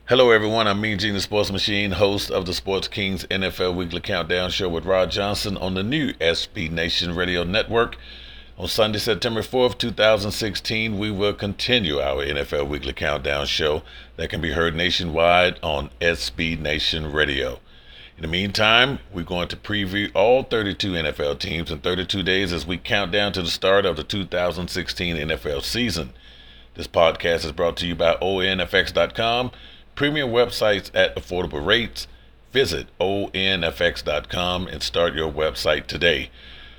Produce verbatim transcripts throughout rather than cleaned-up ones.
Hello, everyone. I'm Mean Gene, the Sports Machine, host of the Sports Kings N F L Weekly Countdown Show with Rod Johnson on the new S B Nation Radio Network. On Sunday, September fourth, twenty sixteen, we will continue our N F L Weekly Countdown Show that can be heard nationwide on S B Nation Radio. In the meantime, we're going to preview all thirty-two N F L teams in thirty-two days as we count down to the start of the two thousand sixteen N F L season. This podcast is brought to you by O N F X dot com. Premium websites at affordable rates. Visit O N F X dot com and start your website today.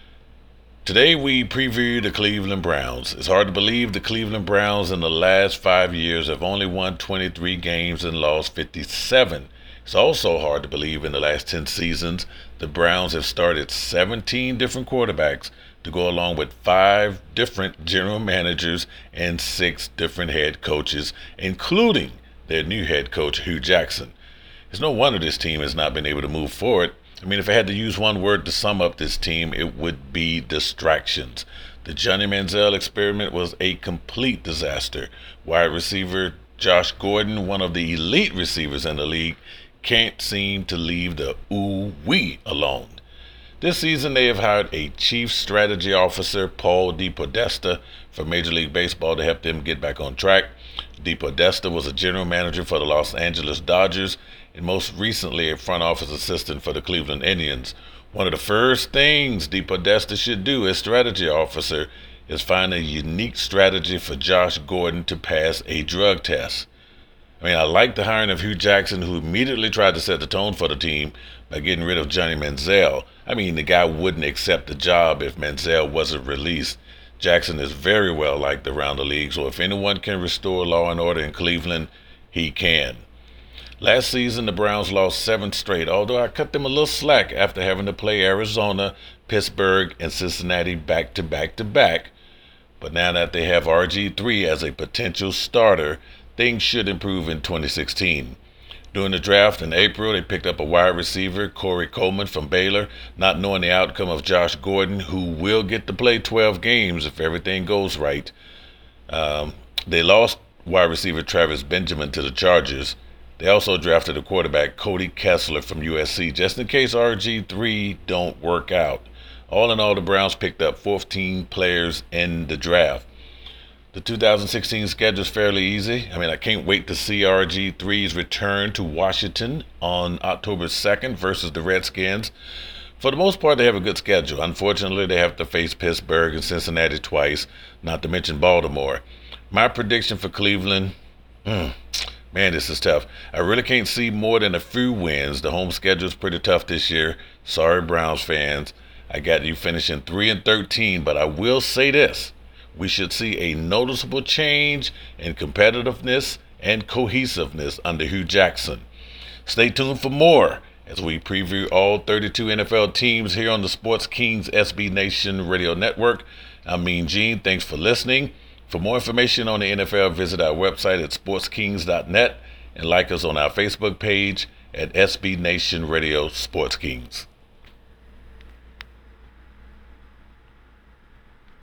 Today we preview the Cleveland Browns. It's hard to believe the Cleveland Browns in the last five years have only won twenty-three games and lost fifty-seven. It's also hard to believe in the last ten seasons the Browns have started seventeen different quarterbacks to go along with five different general managers and six different head coaches, including their new head coach, Hue Jackson. It's no wonder this team has not been able to move forward. I mean, if I had to use one word to sum up this team, it would be distractions. The Johnny Manziel experiment was a complete disaster. Wide receiver Josh Gordon, one of the elite receivers in the league, can't seem to leave the ooh-wee alone. This season, they have hired a chief strategy officer, Paul DePodesta, from Major League Baseball to help them get back on track. DePodesta was a general manager for the Los Angeles Dodgers and most recently a front office assistant for the Cleveland Indians. One of the first things DePodesta should do as strategy officer is find a unique strategy for Josh Gordon to pass a drug test. I mean, I like the hiring of Hue Jackson, who immediately tried to set the tone for the team by getting rid of Johnny Manziel. I mean, the guy wouldn't accept the job if Manziel wasn't released. Jackson is very well liked around the league, so if anyone can restore law and order in Cleveland, he can. Last season, the Browns lost seven straight, although I cut them a little slack after having to play Arizona, Pittsburgh, and Cincinnati back to back to back. But now that they have R G three as a potential starter, things should improve in twenty sixteen. During the draft in April, they picked up a wide receiver, Corey Coleman from Baylor, not knowing the outcome of Josh Gordon, who will get to play twelve games if everything goes right. Um, they lost wide receiver Travis Benjamin to the Chargers. They also drafted a quarterback, Cody Kessler from U S C, just in case R G three don't work out. All in all, the Browns picked up fourteen players in the draft. The two thousand sixteen schedule is fairly easy. I mean, I can't wait to see R G three's return to Washington on October second versus the Redskins. For the most part, they have a good schedule. Unfortunately, they have to face Pittsburgh and Cincinnati twice, not to mention Baltimore. My prediction for Cleveland, hmm, man, this is tough. I really can't see more than a few wins. The home schedule is pretty tough this year. Sorry, Browns fans. I got you finishing three and thirteen, but I will say this. We should see a noticeable change in competitiveness and cohesiveness under Hue Jackson. Stay tuned for more as we preview all thirty-two N F L teams here on the Sports Kings S B Nation Radio Network. I'm Mean Gene. Thanks for listening. For more information on the N F L, visit our website at sports kings dot net and like us on our Facebook page at S B Nation Radio Sports Kings.